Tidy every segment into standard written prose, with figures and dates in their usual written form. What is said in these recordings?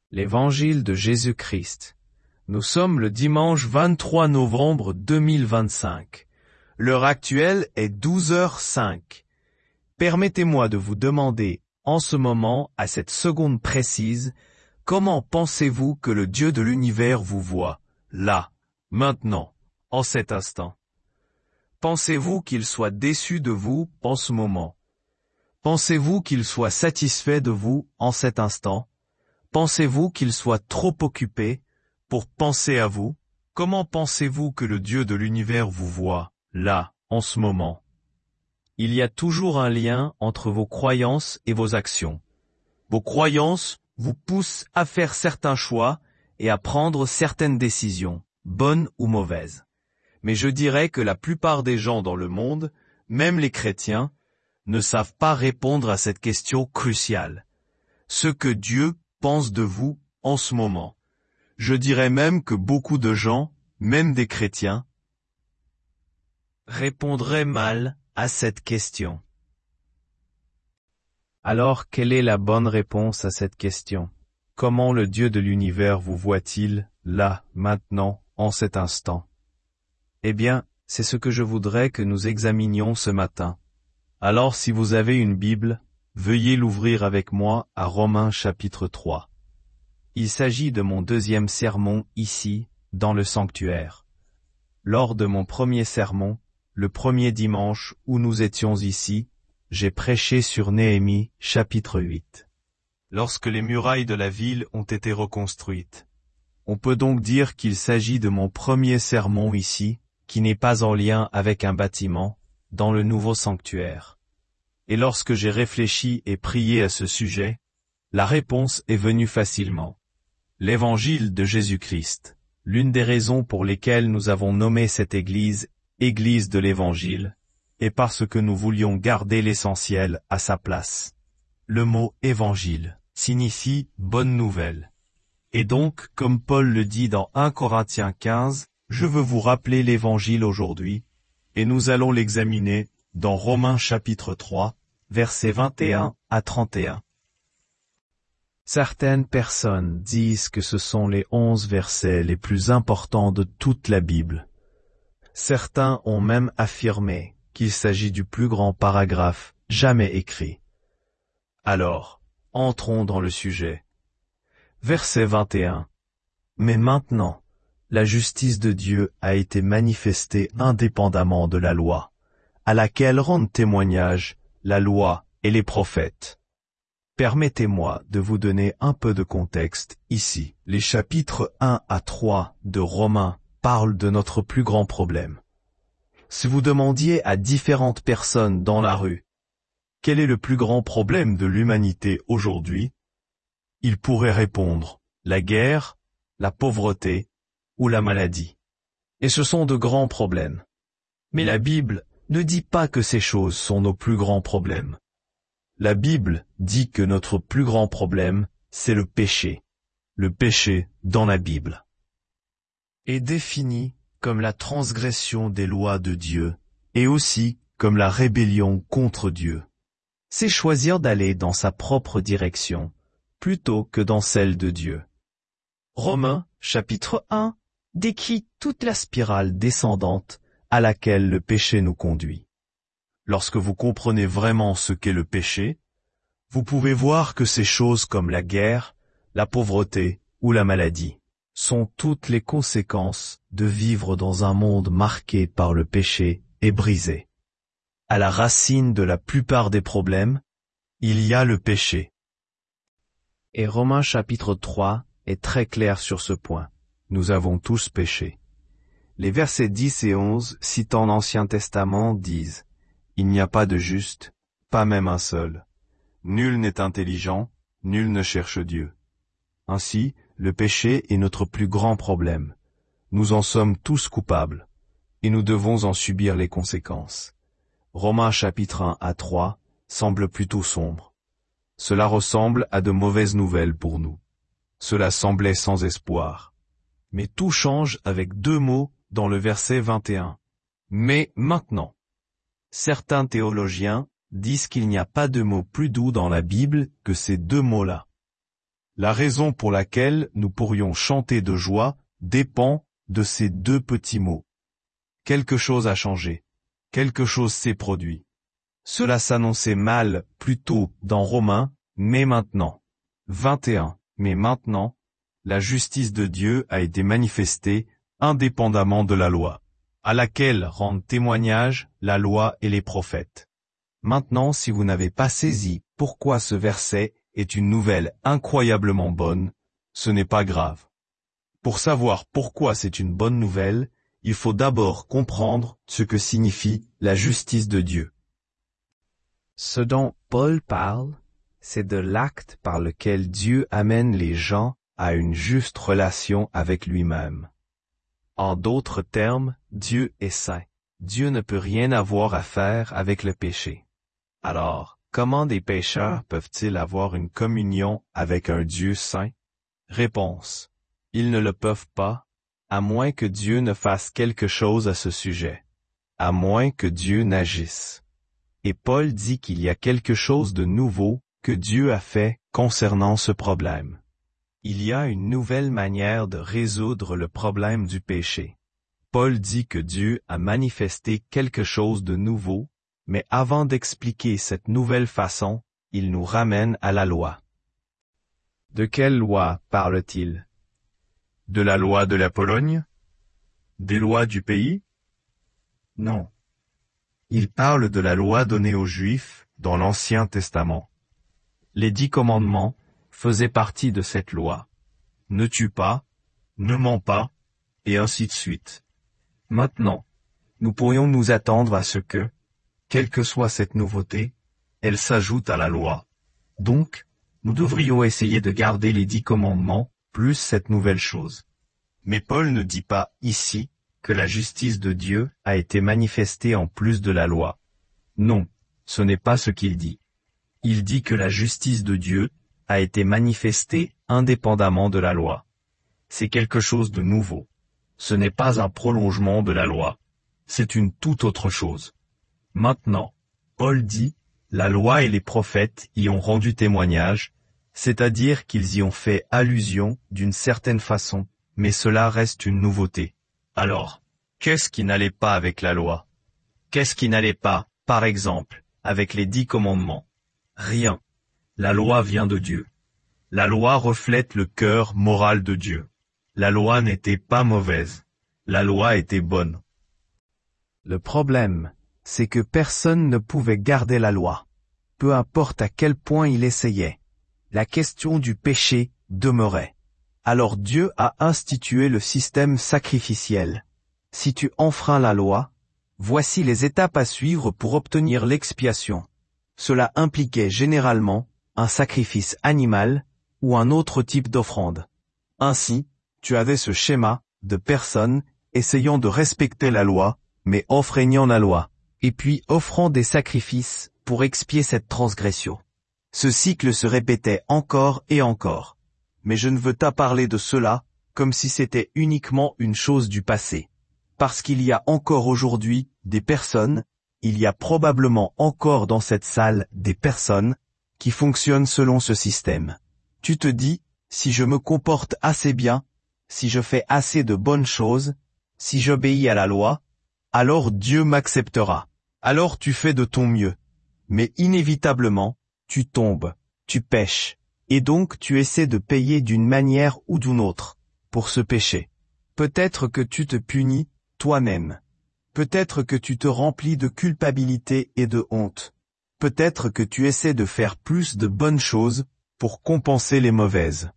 L'Évangile de Jésus-Christ. Nous sommes le dimanche 23 novembre 2025. L'heure actuelle est 12h05. Permettez-moi de vous demander, en ce moment, à cette seconde précise, comment pensez-vous que le Dieu de l'univers vous voit, là, maintenant, en cet instant? Pensez-vous qu'il soit déçu de vous en ce moment? Pensez-vous qu'il soit satisfait de vous en cet instant? Pensez-vous qu'il soit trop occupé pour penser à vous? Comment pensez-vous que le Dieu de l'univers vous voit, là, en ce moment? Il y a toujours un lien entre vos croyances et vos actions. Vos croyances vous poussent à faire certains choix et à prendre certaines décisions, bonnes ou mauvaises. Mais je dirais que la plupart des gens dans le monde, même les chrétiens, ne savent pas répondre à cette question cruciale. Ce que Dieu pense de vous en ce moment. Je dirais même que beaucoup de gens, même des chrétiens, répondraient mal à cette question. Alors, quelle est la bonne réponse à cette question? Comment le Dieu de l'univers vous voit-il, là, maintenant, en cet instant? Eh bien, c'est ce que je voudrais que nous examinions ce matin. Alors si vous avez une Bible, veuillez l'ouvrir avec moi à Romains chapitre 3. Il s'agit de mon deuxième sermon ici, dans le sanctuaire. Lors de mon premier sermon, le premier dimanche où nous étions ici, j'ai prêché sur Néhémie chapitre 8. Lorsque les murailles de la ville ont été reconstruites. On peut donc dire qu'il s'agit de mon premier sermon ici, qui n'est pas en lien avec un bâtiment, dans le nouveau sanctuaire. Et lorsque j'ai réfléchi et prié à ce sujet, la réponse est venue facilement. L'Évangile de Jésus-Christ. L'une des raisons pour lesquelles nous avons nommé cette Église, Église de l'Évangile, est parce que nous voulions garder l'essentiel à sa place. Le mot « Évangile » signifie « bonne nouvelle ». Et donc, comme Paul le dit dans 1 Corinthiens 15, je veux vous rappeler l'Évangile aujourd'hui, et nous allons l'examiner dans Romains chapitre 3, versets 21 à 31. Certaines personnes disent que ce sont les 11 versets les plus importants de toute la Bible. Certains ont même affirmé qu'il s'agit du plus grand paragraphe jamais écrit. Alors, entrons dans le sujet. Verset 21. Mais maintenant, la justice de Dieu a été manifestée indépendamment de la loi, à laquelle rendent témoignage la loi et les prophètes. Permettez-moi de vous donner un peu de contexte ici. Les chapitres 1 à 3 de Romains parlent de notre plus grand problème. Si vous demandiez à différentes personnes dans la rue, quel est le plus grand problème de l'humanité aujourd'hui? Ils pourraient répondre, la guerre, la pauvreté ou la maladie. Et ce sont de grands problèmes. Mais la Bible ne dit pas que ces choses sont nos plus grands problèmes. La Bible dit que notre plus grand problème, c'est le péché. Le péché dans la Bible est défini comme la transgression des lois de Dieu et aussi comme la rébellion contre Dieu. C'est choisir d'aller dans sa propre direction plutôt que dans celle de Dieu. Romains, chapitre 1, décrit toute la spirale descendante à laquelle le péché nous conduit. Lorsque vous comprenez vraiment ce qu'est le péché, vous pouvez voir que ces choses comme la guerre, la pauvreté ou la maladie sont toutes les conséquences de vivre dans un monde marqué par le péché et brisé. À la racine de la plupart des problèmes, il y a le péché. Et Romains chapitre 3 est très clair sur ce point. Nous avons tous péché. Les versets 10 et 11 citant l'Ancien Testament disent « Il n'y a pas de juste, pas même un seul. Nul n'est intelligent, nul ne cherche Dieu. » Ainsi, le péché est notre plus grand problème. Nous en sommes tous coupables, et nous devons en subir les conséquences. Romains chapitre 1 à 3 semble plutôt sombre. Cela ressemble à de mauvaises nouvelles pour nous. Cela semblait sans espoir. Mais tout change avec deux mots dans le verset 21. Mais maintenant. Certains théologiens disent qu'il n'y a pas de mot plus doux dans la Bible que ces deux mots-là. La raison pour laquelle nous pourrions chanter de joie dépend de ces deux petits mots. Quelque chose a changé. Quelque chose s'est produit. Cela s'annonçait mal plus tôt dans Romains, mais maintenant. 21. Mais maintenant, la justice de Dieu a été manifestée, indépendamment de la loi, à laquelle rendent témoignage la loi et les prophètes. Maintenant, si vous n'avez pas saisi pourquoi ce verset est une nouvelle incroyablement bonne, ce n'est pas grave. Pour savoir pourquoi c'est une bonne nouvelle, il faut d'abord comprendre ce que signifie la justice de Dieu. Ce dont Paul parle, c'est de l'acte par lequel Dieu amène les gens à une juste relation avec lui-même. En d'autres termes, Dieu est saint. Dieu ne peut rien avoir à faire avec le péché. Alors, comment des pécheurs peuvent-ils avoir une communion avec un Dieu saint? Réponse. Ils ne le peuvent pas, à moins que Dieu ne fasse quelque chose à ce sujet. À moins que Dieu n'agisse. Et Paul dit qu'il y a quelque chose de nouveau que Dieu a fait concernant ce problème. Il y a une nouvelle manière de résoudre le problème du péché. Paul dit que Dieu a manifesté quelque chose de nouveau, mais avant d'expliquer cette nouvelle façon, il nous ramène à la loi. De quelle loi parle-t-il? De la loi de la Pologne? Des lois du pays? Non. Il parle de la loi donnée aux Juifs dans l'Ancien Testament. Les 10 commandements faisaient partie de cette loi. Ne tue pas, ne mens pas, et ainsi de suite. Maintenant, nous pourrions nous attendre à ce que, quelle que soit cette nouveauté, elle s'ajoute à la loi. Donc, nous devrions essayer de garder les 10 commandements, plus cette nouvelle chose. Mais Paul ne dit pas, ici, que la justice de Dieu a été manifestée en plus de la loi. Non, ce n'est pas ce qu'il dit. Il dit que la justice de Dieu a été manifestée indépendamment de la loi. C'est quelque chose de nouveau. Ce n'est pas un prolongement de la loi. C'est une toute autre chose. Maintenant, Paul dit, la loi et les prophètes y ont rendu témoignage, c'est-à-dire qu'ils y ont fait allusion d'une certaine façon, mais cela reste une nouveauté. Alors, qu'est-ce qui n'allait pas avec la loi? Qu'est-ce qui n'allait pas, par exemple, avec les 10 commandements? Rien. La loi vient de Dieu. La loi reflète le cœur moral de Dieu. La loi n'était pas mauvaise. La loi était bonne. Le problème, c'est que personne ne pouvait garder la loi. Peu importe à quel point il essayait. La question du péché demeurait. Alors Dieu a institué le système sacrificiel. Si tu enfreins la loi, voici les étapes à suivre pour obtenir l'expiation. Cela impliquait généralement un sacrifice animal ou un autre type d'offrande. Ainsi, tu avais ce schéma de personnes essayant de respecter la loi, mais enfreignant la loi, et puis offrant des sacrifices pour expier cette transgression. Ce cycle se répétait encore et encore. Mais je ne veux pas parler de cela comme si c'était uniquement une chose du passé. Parce qu'il y a encore aujourd'hui des personnes, il y a probablement encore dans cette salle des personnes qui fonctionnent selon ce système. Tu te dis, si je me comporte assez bien, si je fais assez de bonnes choses, si j'obéis à la loi, alors Dieu m'acceptera. Alors tu fais de ton mieux. Mais inévitablement, tu tombes, tu pèches, et donc tu essaies de payer d'une manière ou d'une autre pour ce péché. Peut-être que tu te punis toi-même. Peut-être que tu te remplis de culpabilité et de honte. Peut-être que tu essaies de faire plus de bonnes choses pour compenser les mauvaises.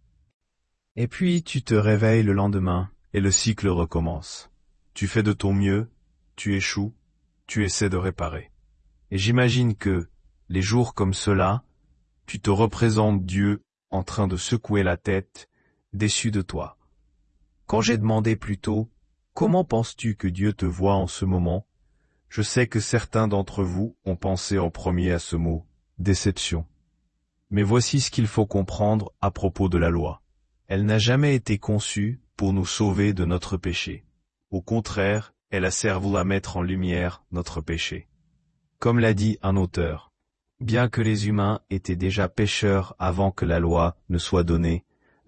Et puis tu te réveilles le lendemain et le cycle recommence. Tu fais de ton mieux, tu échoues, tu essaies de réparer. Et j'imagine que, les jours comme cela, tu te représentes Dieu en train de secouer la tête, déçu de toi. Quand j'ai demandé plus tôt, comment penses-tu que Dieu te voit en ce moment? Je sais que certains d'entre vous ont pensé en premier à ce mot, déception. Mais voici ce qu'il faut comprendre à propos de la loi. Elle n'a jamais été conçue pour nous sauver de notre péché. Au contraire, elle a servi à mettre en lumière notre péché. Comme l'a dit un auteur, bien que les humains étaient déjà pécheurs avant que la loi ne soit donnée,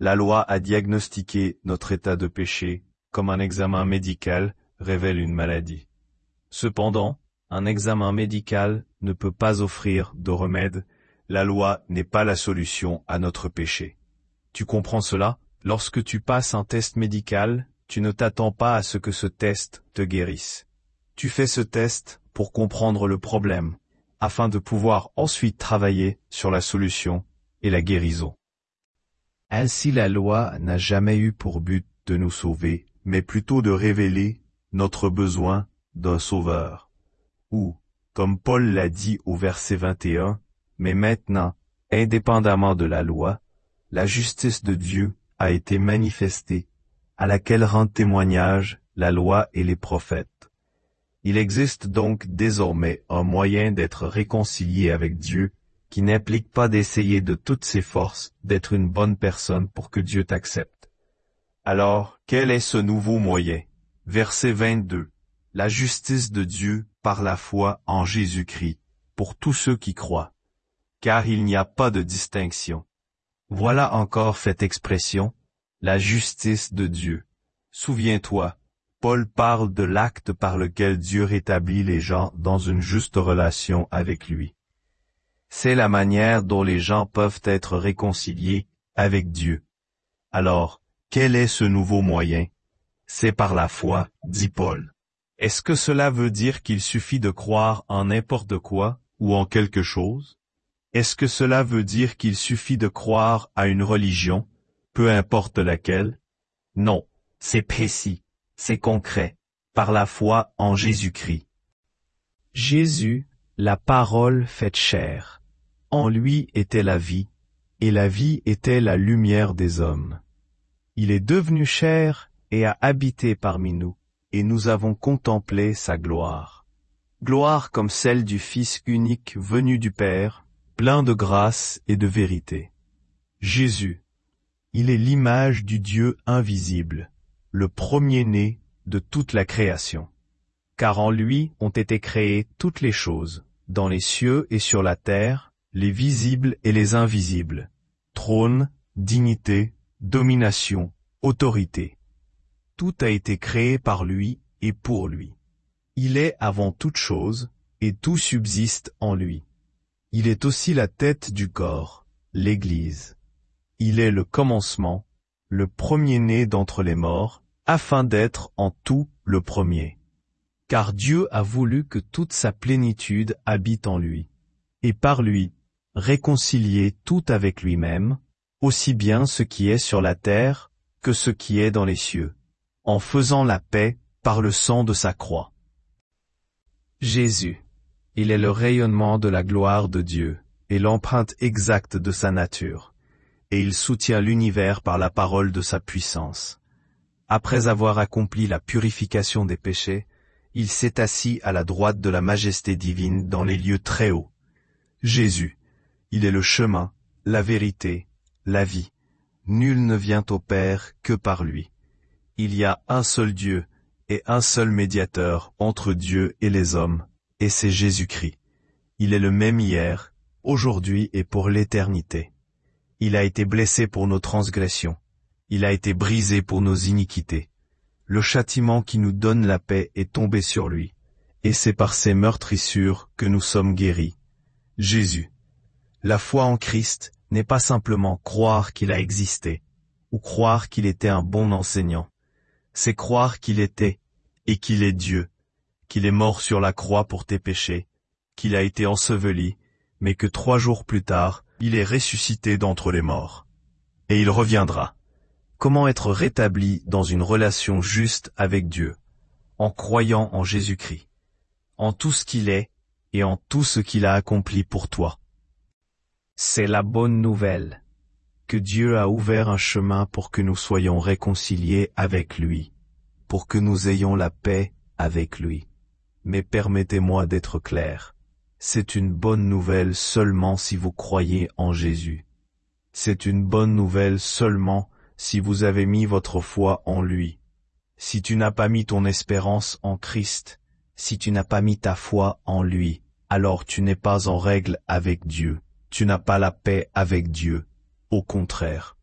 La loi a diagnostiqué notre état de péché, comme un examen médical révèle une maladie. Cependant, un examen médical ne peut pas offrir de remède, la loi n'est pas la solution à notre péché. Tu comprends cela? Lorsque tu passes un test médical, tu ne t'attends pas à ce que ce test te guérisse. Tu fais ce test pour comprendre le problème, afin de pouvoir ensuite travailler sur la solution et la guérison. Ainsi la loi n'a jamais eu pour but de nous sauver, mais plutôt de révéler notre besoin d'un sauveur. Ou, comme Paul l'a dit au verset 21, mais maintenant, indépendamment de la loi, la justice de Dieu a été manifestée, à laquelle rendent témoignage la loi et les prophètes. Il existe donc désormais un moyen d'être réconcilié avec Dieu, qui n'implique pas d'essayer de toutes ses forces d'être une bonne personne pour que Dieu t'accepte. Alors, quel est ce nouveau moyen? Verset 22. La justice de Dieu par la foi en Jésus-Christ, pour tous ceux qui croient. Car il n'y a pas de distinction. Voilà encore cette expression, la justice de Dieu. Souviens-toi, Paul parle de l'acte par lequel Dieu rétablit les gens dans une juste relation avec lui. C'est la manière dont les gens peuvent être réconciliés avec Dieu. Alors, quel est ce nouveau moyen? C'est par la foi, dit Paul. Est-ce que cela veut dire qu'il suffit de croire en n'importe quoi ou en quelque chose? Est-ce que cela veut dire qu'il suffit de croire à une religion, peu importe laquelle? Non, c'est précis, c'est concret, par la foi en Jésus-Christ. Jésus, la parole faite chair. En lui était la vie, et la vie était la lumière des hommes. Il est devenu chair et a habité parmi nous, et nous avons contemplé sa gloire. Gloire comme celle du Fils unique venu du Père, plein de grâce et de vérité. Jésus, il est l'image du Dieu invisible, le premier-né de toute la création. Car en lui ont été créées toutes les choses, dans les cieux et sur la terre, les visibles et les invisibles, trône, dignité, domination, autorité. Tout a été créé par lui et pour lui. Il est avant toute chose, et tout subsiste en lui. Il est aussi la tête du corps, l'Église. Il est le commencement, le premier-né d'entre les morts, afin d'être en tout le premier. Car Dieu a voulu que toute sa plénitude habite en lui, et par lui, réconcilier tout avec lui-même, aussi bien ce qui est sur la terre que ce qui est dans les cieux, en faisant la paix par le sang de sa croix. Jésus, il est le rayonnement de la gloire de Dieu, et l'empreinte exacte de sa nature, et il soutient l'univers par la parole de sa puissance. Après avoir accompli la purification des péchés, il s'est assis à la droite de la majesté divine dans les lieux très hauts. Jésus, il est le chemin, la vérité, la vie. Nul ne vient au Père que par lui. Il y a un seul Dieu et un seul médiateur entre Dieu et les hommes, et c'est Jésus-Christ. Il est le même hier, aujourd'hui et pour l'éternité. Il a été blessé pour nos transgressions. Il a été brisé pour nos iniquités. Le châtiment qui nous donne la paix est tombé sur lui, et c'est par ses meurtrissures que nous sommes guéris. Jésus. La foi en Christ n'est pas simplement croire qu'il a existé, ou croire qu'il était un bon enseignant. C'est croire qu'il était, et qu'il est Dieu, qu'il est mort sur la croix pour tes péchés, qu'il a été enseveli, mais que 3 jours plus tard, il est ressuscité d'entre les morts. Et il reviendra. Comment être rétabli dans une relation juste avec Dieu? En croyant en Jésus-Christ, en tout ce qu'il est, et en tout ce qu'il a accompli pour toi. C'est la bonne nouvelle, que Dieu a ouvert un chemin pour que nous soyons réconciliés avec lui, pour que nous ayons la paix avec lui. Mais permettez-moi d'être clair, c'est une bonne nouvelle seulement si vous croyez en Jésus. C'est une bonne nouvelle seulement si vous avez mis votre foi en lui. Si tu n'as pas mis ton espérance en Christ, si tu n'as pas mis ta foi en lui, alors tu n'es pas en règle avec Dieu. Tu n'as pas la paix avec Dieu. Au contraire,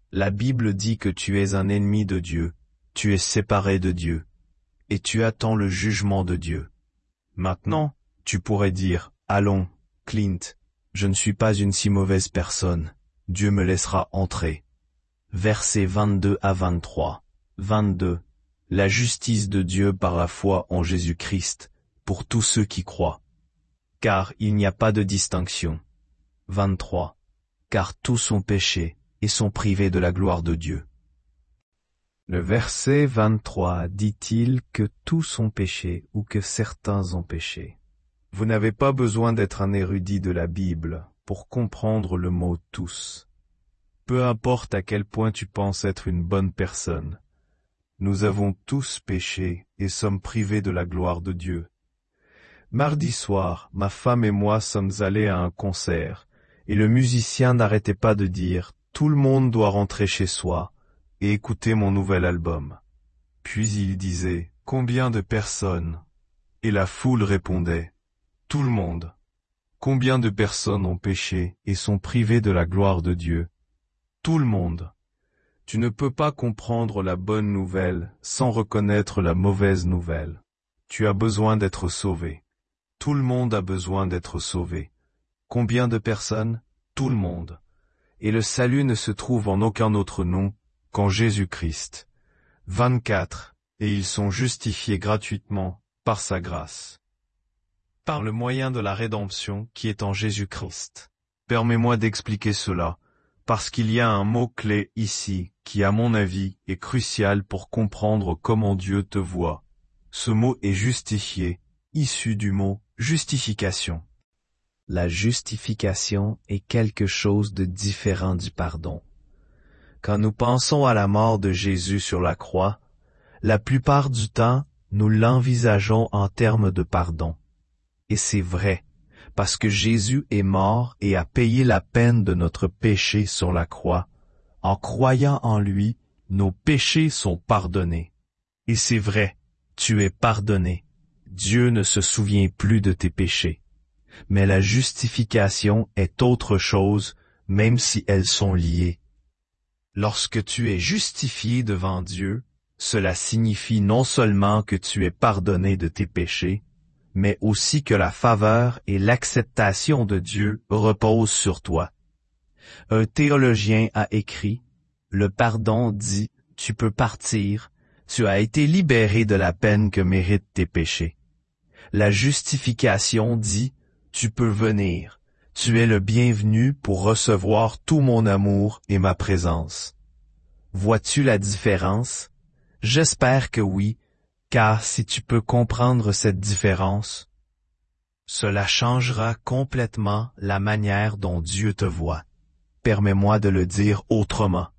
La Bible dit que tu es un ennemi de Dieu, tu es séparé de Dieu, et tu attends le jugement de Dieu. Maintenant, tu pourrais dire, allons, Clint, je ne suis pas une si mauvaise personne, Dieu me laissera entrer. Versets 22 à 23. 22. La justice de Dieu par la foi en Jésus-Christ, pour tous ceux qui croient. Car il n'y a pas de distinction. 23. Car tous ont péché, et sont privés de la gloire de Dieu. Le verset 23 dit-il que tous ont péché ou que certains ont péché. Vous n'avez pas besoin d'être un érudit de la Bible pour comprendre le mot « tous ». Peu importe à quel point tu penses être une bonne personne, nous avons tous péché et sommes privés de la gloire de Dieu. Mardi soir, ma femme et moi sommes allés à un concert, et le musicien n'arrêtait pas de dire « Tout le monde doit rentrer chez soi » et écouter mon nouvel album. Puis il disait « Combien de personnes ?» Et la foule répondait « Tout le monde. » Combien de personnes ont péché et sont privées de la gloire de Dieu? Tout le monde. Tu ne peux pas comprendre la bonne nouvelle sans reconnaître la mauvaise nouvelle. Tu as besoin d'être sauvé. Tout le monde a besoin d'être sauvé. Combien de personnes? Tout le monde. Et le salut ne se trouve en aucun autre nom qu'en Jésus-Christ. 24. Et ils sont justifiés gratuitement par sa grâce. Par le moyen de la rédemption qui est en Jésus-Christ. Permets-moi d'expliquer cela, parce qu'il y a un mot-clé ici qui, à mon avis, est crucial pour comprendre comment Dieu te voit. Ce mot est justifié, issu du mot justification. La justification est quelque chose de différent du pardon. Quand nous pensons à la mort de Jésus sur la croix, la plupart du temps, nous l'envisageons en termes de pardon. Et c'est vrai, parce que Jésus est mort et a payé la peine de notre péché sur la croix. En croyant en lui, nos péchés sont pardonnés. Et c'est vrai, tu es pardonné. Dieu ne se souvient plus de tes péchés. Mais la justification est autre chose, même si elles sont liées. Lorsque tu es justifié devant Dieu, cela signifie non seulement que tu es pardonné de tes péchés, mais aussi que la faveur et l'acceptation de Dieu reposent sur toi. Un théologien a écrit, « Le pardon dit, tu peux partir, tu as été libéré de la peine que méritent tes péchés. » La justification dit, « Tu peux venir, tu es le bienvenu pour recevoir tout mon amour et ma présence. » Vois-tu la différence? J'espère que oui, car si tu peux comprendre cette différence, cela changera complètement la manière dont Dieu te voit. Permets-moi de le dire autrement.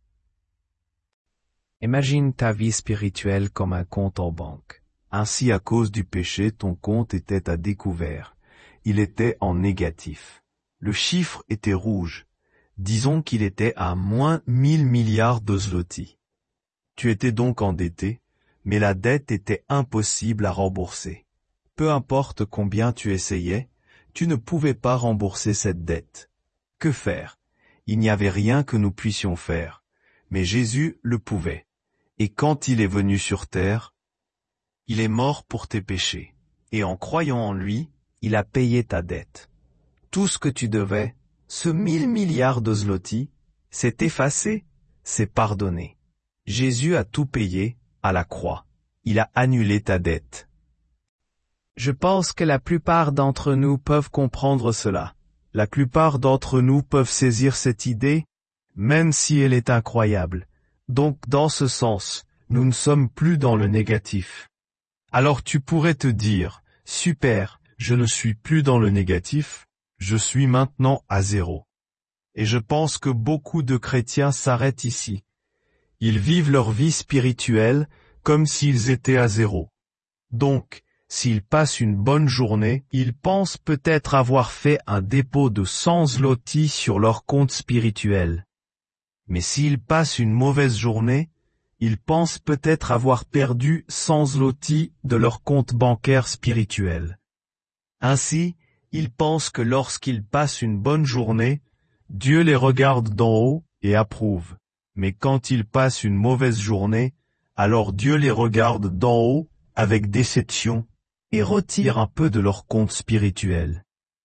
Imagine ta vie spirituelle comme un compte en banque. Ainsi, à cause du péché, ton compte était à découvert. Il était en négatif. Le chiffre était rouge. Disons qu'il était à moins 1000 milliards de zloty. Tu étais donc endetté, mais la dette était impossible à rembourser. Peu importe combien tu essayais, tu ne pouvais pas rembourser cette dette. Que faire? Il n'y avait rien que nous puissions faire, mais Jésus le pouvait. Et quand il est venu sur terre, il est mort pour tes péchés, et en croyant en lui, il a payé ta dette. Tout ce que tu devais, ce 1000 milliards de zloty, c'est effacé, c'est pardonné. Jésus a tout payé à la croix. Il a annulé ta dette. Je pense que la plupart d'entre nous peuvent comprendre cela. La plupart d'entre nous peuvent saisir cette idée, même si elle est incroyable. Donc, dans ce sens, nous ne sommes plus dans le négatif. Alors tu pourrais te dire, super, je ne suis plus dans le négatif, je suis maintenant à zéro. Et je pense que beaucoup de chrétiens s'arrêtent ici. Ils vivent leur vie spirituelle comme s'ils étaient à zéro. Donc, s'ils passent une bonne journée, ils pensent peut-être avoir fait un dépôt de 100 zloty sur leur compte spirituel. Mais s'ils passent une mauvaise journée, ils pensent peut-être avoir perdu 100 zloty de leur compte bancaire spirituel. Ainsi, ils pensent que lorsqu'ils passent une bonne journée, Dieu les regarde d'en haut et approuve. Mais quand ils passent une mauvaise journée, alors Dieu les regarde d'en haut, avec déception, et retire un peu de leur compte spirituel.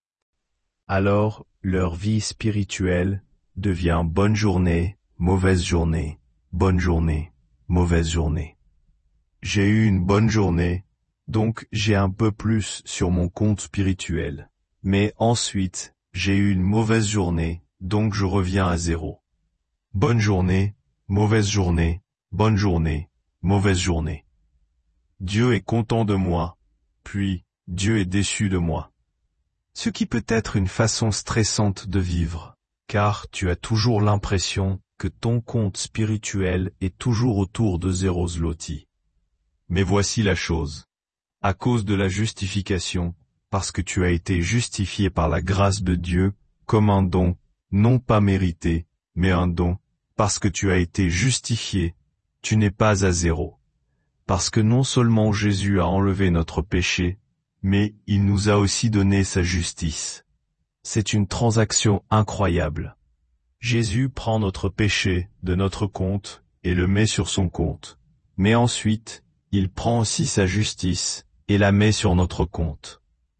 Alors, leur vie spirituelle devient bonne journée, mauvaise journée, bonne journée, mauvaise journée. J'ai eu une bonne journée, donc j'ai un peu plus sur mon compte spirituel. Mais ensuite, j'ai eu une mauvaise journée, donc je reviens à zéro. Bonne journée, mauvaise journée, bonne journée, mauvaise journée. Dieu est content de moi, puis Dieu est déçu de moi. Ce qui peut être une façon stressante de vivre, car tu as toujours l'impression que ton compte spirituel est toujours autour de zéro zloty. Mais voici la chose. À cause de la justification, parce que tu as été justifié par la grâce de Dieu, comme un don, non pas mérité, mais un don, parce que tu as été justifié, tu n'es pas à zéro. Parce que non seulement Jésus a enlevé notre péché, mais il nous a aussi donné sa justice. C'est une transaction incroyable. Jésus prend notre péché de notre compte et le met sur son compte. Mais ensuite, il prend aussi sa justice et la met sur notre compte.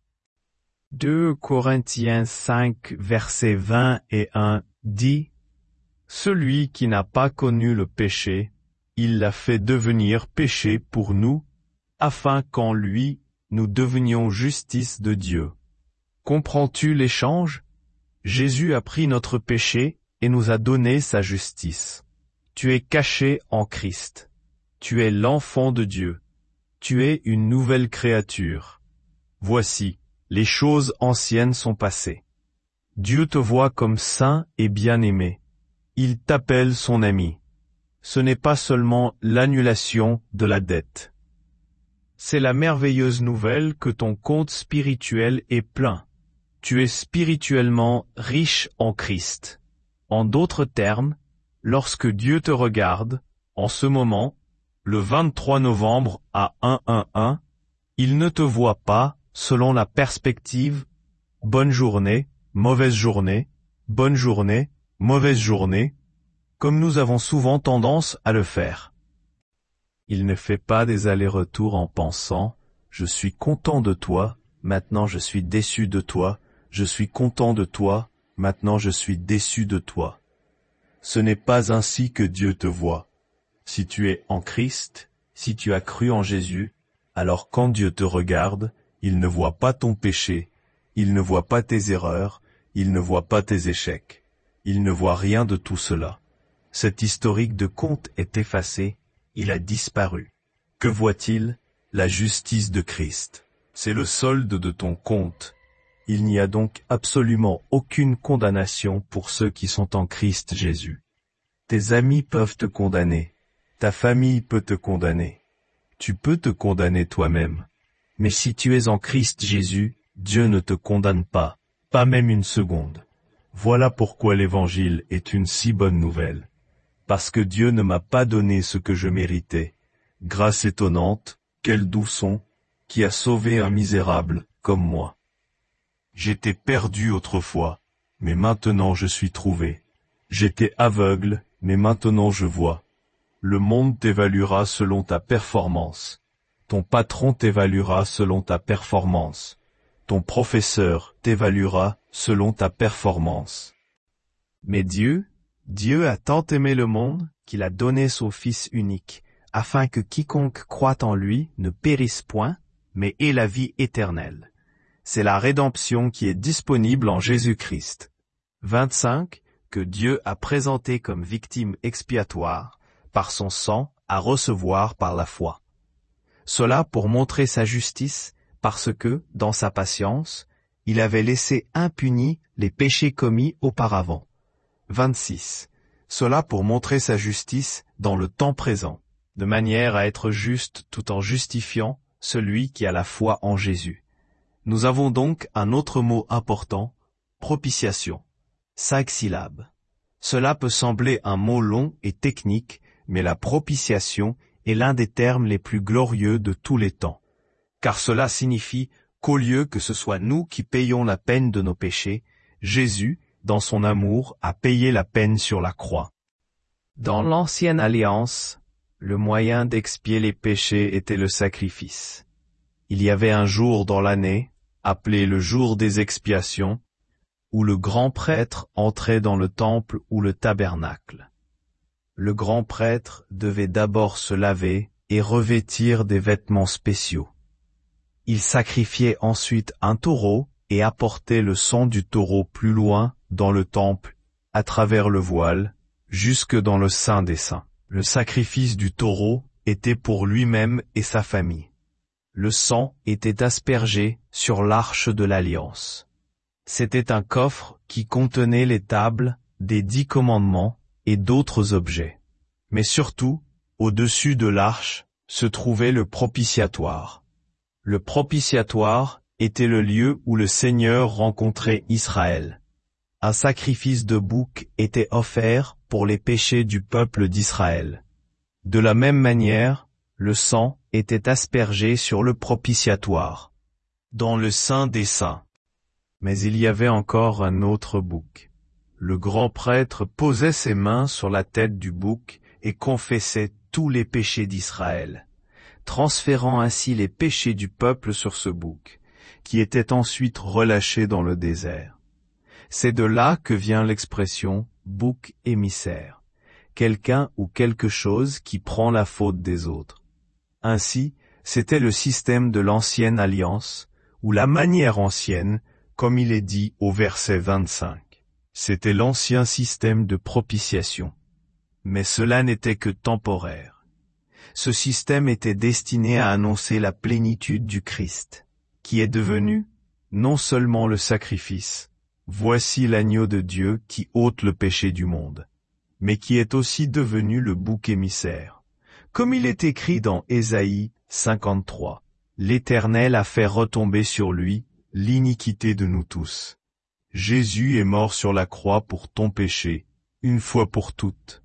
2 Corinthiens 5 versets 20 et 1 dit: Celui qui n'a pas connu le péché, il l'a fait devenir péché pour nous, afin qu'en lui, nous devenions justice de Dieu. Comprends-tu l'échange? Jésus a pris notre péché et nous a donné sa justice. Tu es caché en Christ. Tu es l'enfant de Dieu. Tu es une nouvelle créature. Voici, les choses anciennes sont passées. Dieu te voit comme saint et bien-aimé. Il t'appelle son ami. Ce n'est pas seulement l'annulation de la dette. C'est la merveilleuse nouvelle que ton compte spirituel est plein. Tu es spirituellement riche en Christ. En d'autres termes, lorsque Dieu te regarde, en ce moment, le 23 novembre à 111, il ne te voit pas selon la perspective « bonne journée, mauvaise journée, bonne journée, mauvaise journée », comme nous avons souvent tendance à le faire. Il ne fait pas des allers-retours en pensant « je suis content de toi, maintenant je suis déçu de toi, je suis content de toi, maintenant je suis déçu de toi ». Ce n'est pas ainsi que Dieu te voit. Si tu es en Christ, si tu as cru en Jésus, alors quand Dieu te regarde, il ne voit pas ton péché, il ne voit pas tes erreurs, il ne voit pas tes échecs. Il ne voit rien de tout cela. Cet historique de compte est effacé, il a disparu. Que voit-il? La justice de Christ. C'est le solde de ton compte. Il n'y a donc absolument aucune condamnation pour ceux qui sont en Christ Jésus. Tes amis peuvent te condamner. Ta famille peut te condamner. Tu peux te condamner toi-même. Mais si tu es en Christ Jésus, Dieu ne te condamne pas, pas même une seconde. Voilà pourquoi l'Évangile est une si bonne nouvelle. Parce que Dieu ne m'a pas donné ce que je méritais. Grâce étonnante, quel doux son, qui a sauvé un misérable comme moi. J'étais perdu autrefois, mais maintenant je suis trouvé. J'étais aveugle, mais maintenant je vois. Le monde t'évaluera selon ta performance. Ton patron t'évaluera selon ta performance. Ton professeur t'évaluera selon ta performance. Mais Dieu a tant aimé le monde qu'il a donné son Fils unique, afin que quiconque croit en lui ne périsse point, mais ait la vie éternelle. C'est la rédemption qui est disponible en Jésus-Christ. 25. Que Dieu a présenté comme victime expiatoire, par son sang, à recevoir par la foi. Cela pour montrer sa justice, parce que, dans sa patience, il avait laissé impunis les péchés commis auparavant. 26. Cela pour montrer sa justice dans le temps présent, de manière à être juste tout en justifiant celui qui a la foi en Jésus. Nous avons donc un autre mot important, propitiation. 5 syllabes. Cela peut sembler un mot long et technique, mais la propitiation est l'un des termes les plus glorieux de tous les temps. Car cela signifie qu'au lieu que ce soit nous qui payons la peine de nos péchés, Jésus, dans son amour, a payé la peine sur la croix. Dans l'ancienne alliance, le moyen d'expier les péchés était le sacrifice. Il y avait un jour dans l'année, appelé le jour des expiations, où le grand prêtre entrait dans le temple ou le tabernacle. Le grand prêtre devait d'abord se laver et revêtir des vêtements spéciaux. Il sacrifiait ensuite un taureau et apportait le sang du taureau plus loin dans le temple, à travers le voile, jusque dans le Saint des Saints. Le sacrifice du taureau était pour lui-même et sa famille. Le sang était aspergé sur l'arche de l'Alliance. C'était un coffre qui contenait les tables des 10 commandements et d'autres objets. Mais surtout, au-dessus de l'arche, se trouvait le propitiatoire. Le propitiatoire était le lieu où le Seigneur rencontrait Israël. Un sacrifice de bouc était offert pour les péchés du peuple d'Israël. De la même manière, le sang était aspergé sur le propitiatoire, dans le Saint des Saints. Mais il y avait encore un autre bouc. Le grand prêtre posait ses mains sur la tête du bouc et confessait tous les péchés d'Israël, transférant ainsi les péchés du peuple sur ce bouc, qui était ensuite relâché dans le désert. C'est de là que vient l'expression « bouc émissaire », quelqu'un ou quelque chose qui prend la faute des autres. Ainsi, c'était le système de l'ancienne alliance, ou la manière ancienne, comme il est dit au verset 25. C'était l'ancien système de propitiation. Mais cela n'était que temporaire. Ce système était destiné à annoncer la plénitude du Christ, qui est devenu, non seulement le sacrifice, voici l'agneau de Dieu qui ôte le péché du monde, mais qui est aussi devenu le bouc émissaire. Comme il est écrit dans Ésaïe 53, l'Éternel a fait retomber sur lui l'iniquité de nous tous. Jésus est mort sur la croix pour ton péché, une fois pour toutes.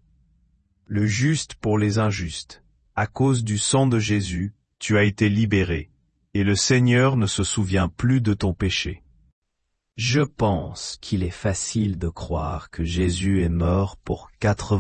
Le juste pour les injustes. À cause du sang de Jésus, tu as été libéré, et le Seigneur ne se souvient plus de ton péché. Je pense qu'il est facile de croire que Jésus est mort pour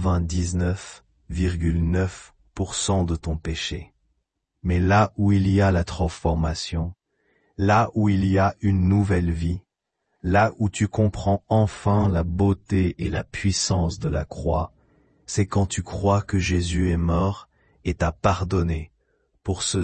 99,9% de ton péché. Mais là où il y a la transformation, là où il y a une nouvelle vie, là où tu comprends enfin la beauté et la puissance de la croix, c'est quand tu crois que Jésus est mort et t'a pardonné pour ce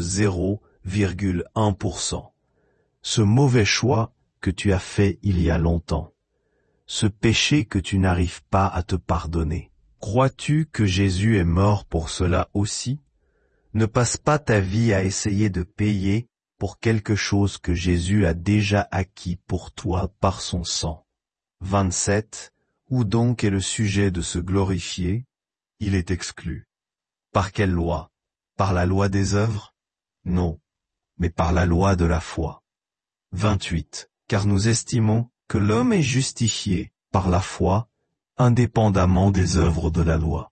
0,1%. Ce mauvais choix que tu as fait il y a longtemps. Ce péché que tu n'arrives pas à te pardonner. Crois-tu que Jésus est mort pour cela aussi? Ne passe pas ta vie à essayer de payer pour quelque chose que Jésus a déjà acquis pour toi par son sang. 27. Où donc est le sujet de se glorifier? Il est exclu. Par quelle loi? Par la loi des œuvres? Non, mais par la loi de la foi. 28. Car nous estimons que l'homme est justifié par la foi, indépendamment des œuvres de la loi.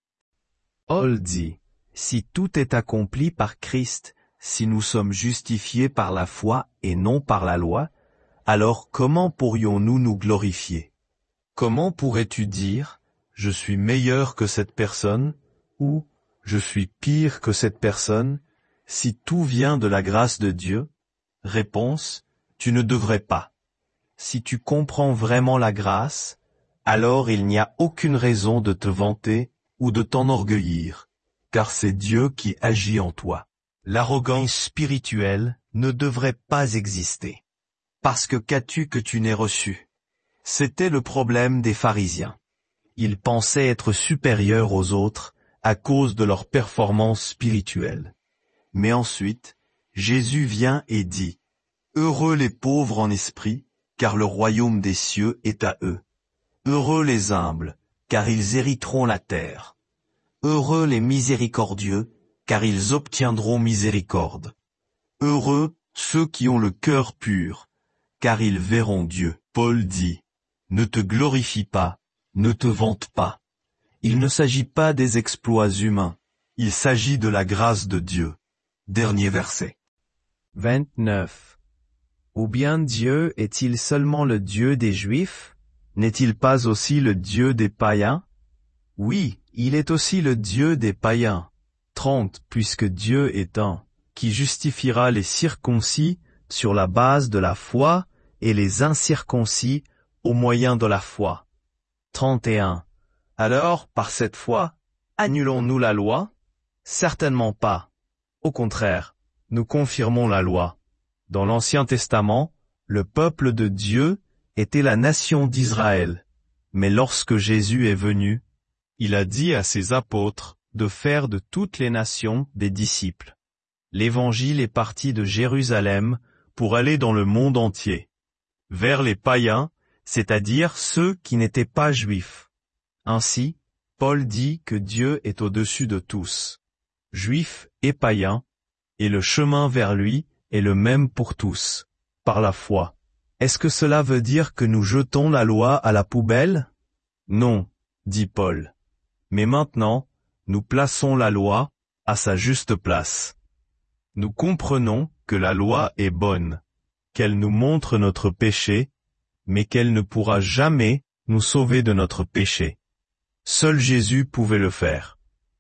Paul dit, si tout est accompli par Christ, si nous sommes justifiés par la foi et non par la loi, alors comment pourrions-nous nous glorifier? Comment pourrais-tu dire, je suis meilleur que cette personne, ou je suis pire que cette personne, si tout vient de la grâce de Dieu? Réponse, tu ne devrais pas. Si tu comprends vraiment la grâce, alors il n'y a aucune raison de te vanter ou de t'enorgueillir, car c'est Dieu qui agit en toi. L'arrogance spirituelle ne devrait pas exister. Parce que qu'as-tu que tu n'aies reçu? C'était le problème des pharisiens. Ils pensaient être supérieurs aux autres à cause de leur performance spirituelle. Mais ensuite, Jésus vient et dit, « Heureux les pauvres en esprit, car le royaume des cieux est à eux. Heureux les humbles, car ils hériteront la terre. Heureux les miséricordieux, car ils obtiendront miséricorde. Heureux ceux qui ont le cœur pur, car ils verront Dieu. » Paul dit, « Ne te glorifie pas, ne te vante pas. Il ne s'agit pas des exploits humains, il s'agit de la grâce de Dieu. » Dernier verset. 29. Ou bien Dieu est-il seulement le Dieu des Juifs? N'est-il pas aussi le Dieu des païens? Oui, Il est aussi le Dieu des païens. 30. Puisque Dieu est un, qui justifiera les circoncis sur la base de la foi et les incirconcis au moyen de la foi. 31. Alors, par cette foi, annulons-nous la loi? Certainement pas. Au contraire, nous confirmons la loi. Dans l'Ancien Testament, le peuple de Dieu était la nation d'Israël. Mais lorsque Jésus est venu, il a dit à ses apôtres de faire de toutes les nations des disciples. L'Évangile est parti de Jérusalem pour aller dans le monde entier, vers les païens, c'est-à-dire ceux qui n'étaient pas juifs. Ainsi, Paul dit que Dieu est au-dessus de tous, juifs et païens, et le chemin vers lui est le même pour tous, par la foi. Est-ce que cela veut dire que nous jetons la loi à la poubelle? Non, dit Paul. Mais maintenant, nous plaçons la loi à sa juste place. Nous comprenons que la loi est bonne, qu'elle nous montre notre péché, mais qu'elle ne pourra jamais nous sauver de notre péché. Seul Jésus pouvait le faire.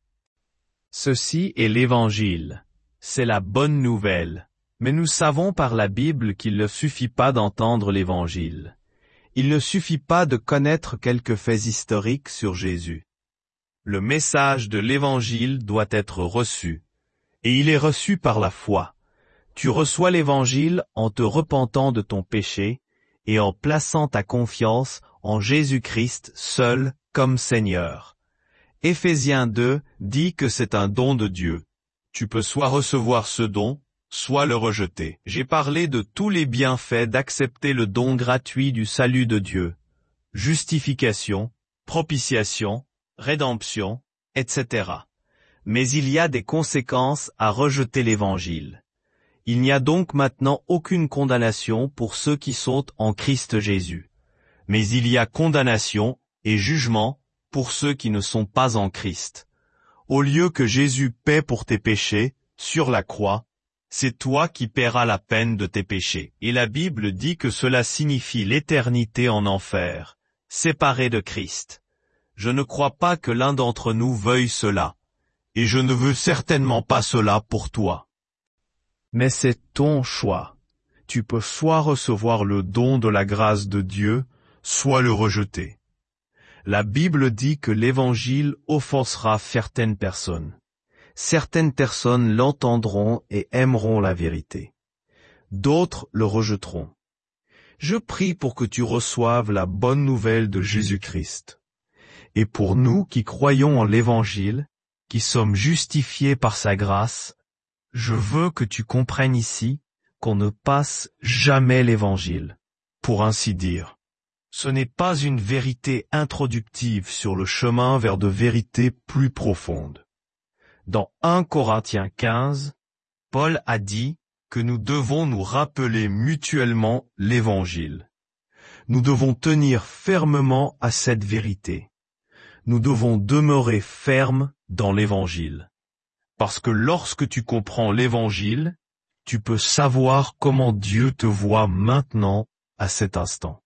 Ceci est l'Évangile. C'est la bonne nouvelle. Mais nous savons par la Bible qu'il ne suffit pas d'entendre l'Évangile. Il ne suffit pas de connaître quelques faits historiques sur Jésus. Le message de l'Évangile doit être reçu. Et il est reçu par la foi. Tu reçois l'Évangile en te repentant de ton péché et en plaçant ta confiance en Jésus-Christ seul comme Seigneur. Éphésiens 2 dit que c'est un don de Dieu. Tu peux soit recevoir ce don, soit le rejeter. J'ai parlé de tous les bienfaits d'accepter le don gratuit du salut de Dieu. Justification, propitiation, rédemption, etc. Mais il y a des conséquences à rejeter l'Évangile. Il n'y a donc maintenant aucune condamnation pour ceux qui sont en Christ Jésus. Mais il y a condamnation et jugement pour ceux qui ne sont pas en Christ. Au lieu que Jésus paie pour tes péchés, sur la croix, c'est toi qui paieras la peine de tes péchés. Et la Bible dit que cela signifie l'éternité en enfer, séparé de Christ. Je ne crois pas que l'un d'entre nous veuille cela. Et je ne veux certainement pas cela pour toi. Mais c'est ton choix. Tu peux soit recevoir le don de la grâce de Dieu, soit le rejeter. La Bible dit que l'Évangile offensera certaines personnes. Certaines personnes l'entendront et aimeront la vérité. D'autres le rejetteront. Je prie pour que tu reçoives la bonne nouvelle de Jésus-Christ. Et pour nous qui croyons en l'Évangile, qui sommes justifiés par sa grâce, je veux que tu comprennes ici qu'on ne passe jamais l'Évangile, pour ainsi dire. Ce n'est pas une vérité introductive sur le chemin vers de vérités plus profondes. Dans 1 Corinthiens 15, Paul a dit que nous devons nous rappeler mutuellement l'Évangile. Nous devons tenir fermement à cette vérité. Nous devons demeurer fermes dans l'Évangile. Parce que lorsque tu comprends l'Évangile, tu peux savoir comment Dieu te voit maintenant, à cet instant.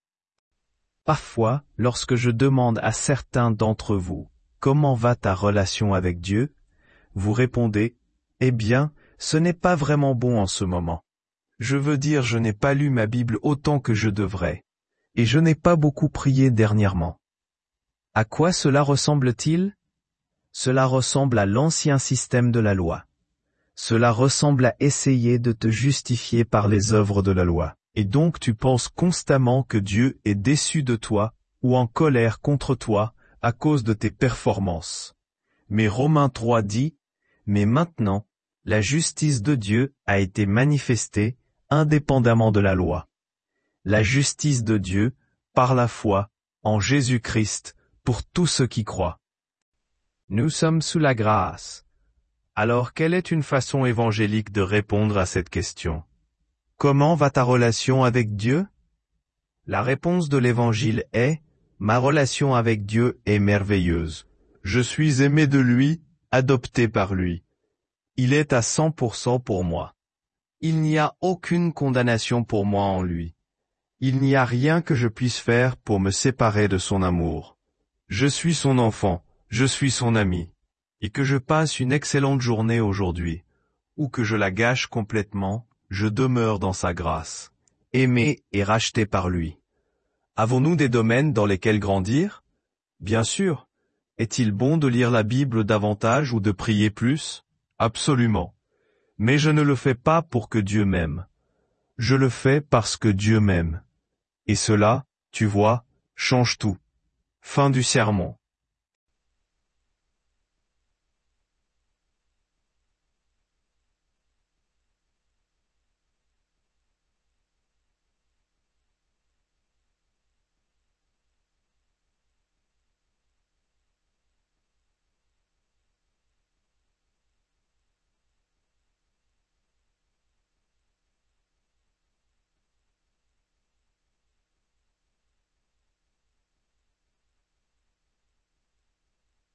Parfois, lorsque je demande à certains d'entre vous, comment va ta relation avec Dieu, vous répondez, eh bien, ce n'est pas vraiment bon en ce moment. Je veux dire, je n'ai pas lu ma Bible autant que je devrais, et je n'ai pas beaucoup prié dernièrement. À quoi cela ressemble-t-il? Cela ressemble à l'ancien système de la loi. Cela ressemble à essayer de te justifier par les œuvres de la loi. Et donc tu penses constamment que Dieu est déçu de toi, ou en colère contre toi, à cause de tes performances. Mais Romains 3 dit, « Mais maintenant, la justice de Dieu a été manifestée, indépendamment de la loi. La justice de Dieu, par la foi, en Jésus-Christ, pour tous ceux qui croient. » Nous sommes sous la grâce. Alors quelle est une façon évangélique de répondre à cette question? Comment va ta relation avec Dieu? La réponse de l'Évangile est, ma relation avec Dieu est merveilleuse. Je suis aimé de lui, adopté par lui. Il est à 100% pour moi. Il n'y a aucune condamnation pour moi en lui. Il n'y a rien que je puisse faire pour me séparer de son amour. Je suis son enfant, je suis son ami, et que je passe une excellente journée aujourd'hui, ou que je la gâche complètement, je demeure dans sa grâce, aimé et racheté par lui. Avons-nous des domaines dans lesquels grandir? Bien sûr. Est-il bon de lire la Bible davantage ou de prier plus? Absolument. Mais je ne le fais pas pour que Dieu m'aime. Je le fais parce que Dieu m'aime. Et cela, tu vois, change tout. Fin du sermon.